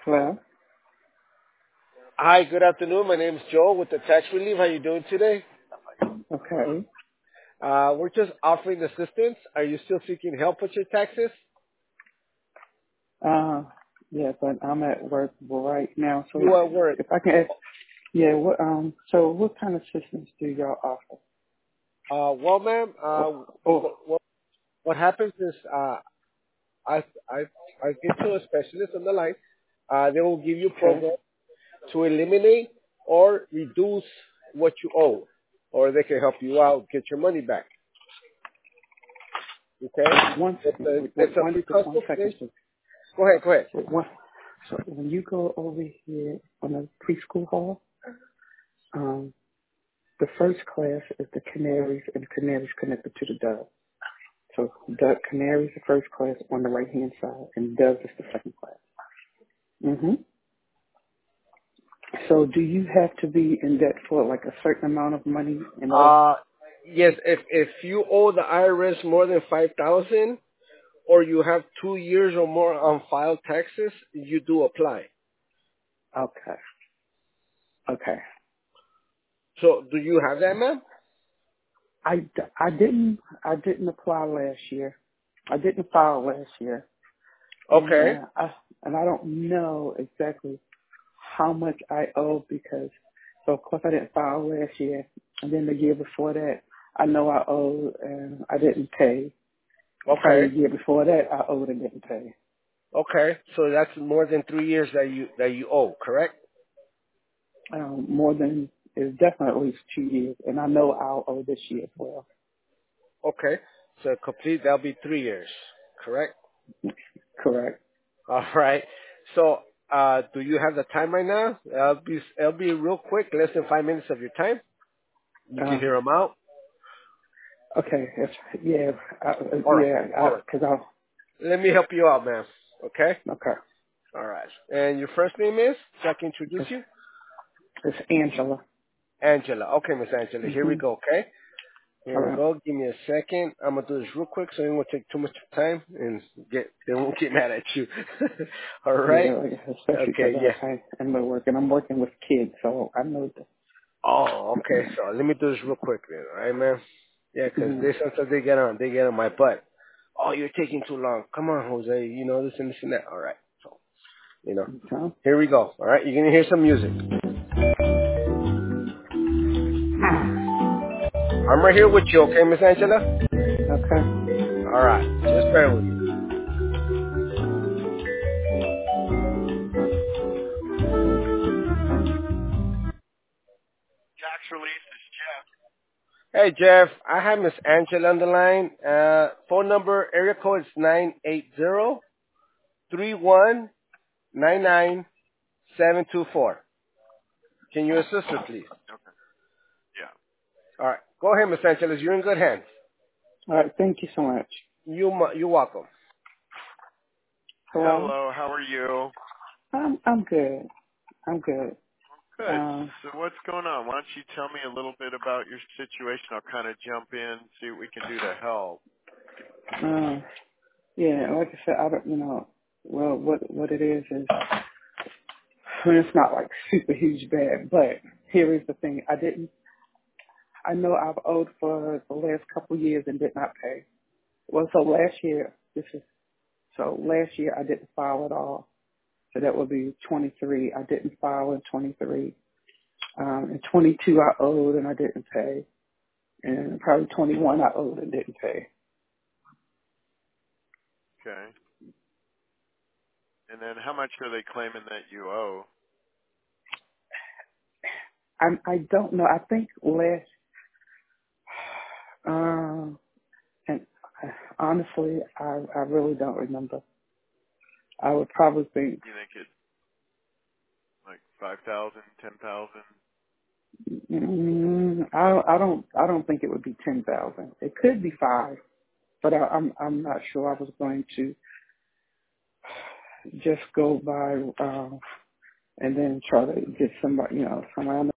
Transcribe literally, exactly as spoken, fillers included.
Well, Hi, good afternoon. My name is Joe with the Tax Relief. How you doing today? okay. Uh, we're just offering assistance. Are you still seeking help with your taxes? Uh, yeah, but I'm at work right now, You so are at work. if I can ask, yeah, what, um, so what kind of assistance do y'all offer? Uh, well, ma'am, uh, Oh, oh, what, what, what happens is uh, I, I, I get to a specialist on the line. Uh, they will give you a okay. program to eliminate or reduce what you owe, or they can help you out get your money back. Okay? One It's second, a, wait, wait, it's a one, free just one second, consultation. please. Go ahead, go ahead. Wait, one, so when you go over here on the preschool hall, um, the first class is the canaries, and the canaries connected to the dove. So the canaries the first class on the right hand side, and dove is the second class. Mm-hmm. So do you have to be in debt for like a certain amount of money in order? Uh, yes, if if you owe the I R S more than five thousand, or you have two years or more on filed taxes, you do apply. Okay. Okay. So, do you have that, ma'am? I, d- I didn't I didn't apply last year. I didn't file last year, Okay, and I and I don't know exactly how much I owe because so of course I didn't file last year, and then the year before that I know I owed and I didn't pay. And probably okay, the year before that I owed and didn't pay. okay. So that's more than three years that you that you owe, correct? Um, more than it's definitely at least two years, and I know I'll owe this year as well. Okay. So complete that'll be three years, correct? Correct. All right. So, uh, do you have the time right now? It'll be it'll be real quick, less than five minutes of your time. You can Um, hear them out. okay. If, yeah. Uh, uh, All right. yeah. All right. Because I'll. Let me help you out, ma'am. Okay? Okay. All right. And your first name is? So I can introduce It's, you? it's Angela. Angela. Okay, Miss Angela. Here we Mhm. go, okay? All Here we right. go. Give me a second. I'm going to do this real quick so it won't take too much time and get they won't get mad at you. All right? Yeah. Like, especially because Okay, yeah. I, I I'm at work and I'm working with kids, so I know that. Oh, okay. So let me do this real quick then. All right, man? Yeah, 'cause Mhm. they sometimes they get on. They get on my butt. Oh, you're taking too long. Come on, Jose. You know, this and this and that. All right. So, you know, Okay. here we go. All right? You're going to hear some music. I'm right here with you, okay, Miss Angela? Okay. All right. Just bear with me. Tax relief is Jeff. Hey, Jeff. I have Miss Angela on the line. Uh, phone number, area code is nine eight zero three one nine nine seven two four. Can you assist her, please? Okay. Yeah. All right. Go ahead, Miss Angela. You're in good hands. All right. Thank you so much. You, mu- you're welcome. Hello. Hello, how are you? I'm I'm good. I'm good. Good. Um. So what's going on? Why don't you tell me a little bit about your situation? I'll kind of jump in, see what we can do to help. Uh, yeah. Like I said, I don't. You know. Well, what what it is is. I mean, it's not like super huge bad, but here is the thing. I didn't, I know I've owed for the last couple of years and did not pay. Well, so last year, this is, so last year I didn't file at all. So that would be twenty-three. I didn't file in twenty-three. Um, in twenty-two I owed and I didn't pay. And probably twenty-one I owed and didn't pay. Okay. And then how much are they claiming that you owe? I, I don't know. I think last, um, and uh, honestly, I, I really don't remember. I would probably think You think it like five thousand, ten thousand? Mm, I I don't I don't think it would be ten thousand. It could be five, but I, I'm I'm not sure. I was going to just go by uh, and then try to get somebody, you know, somebody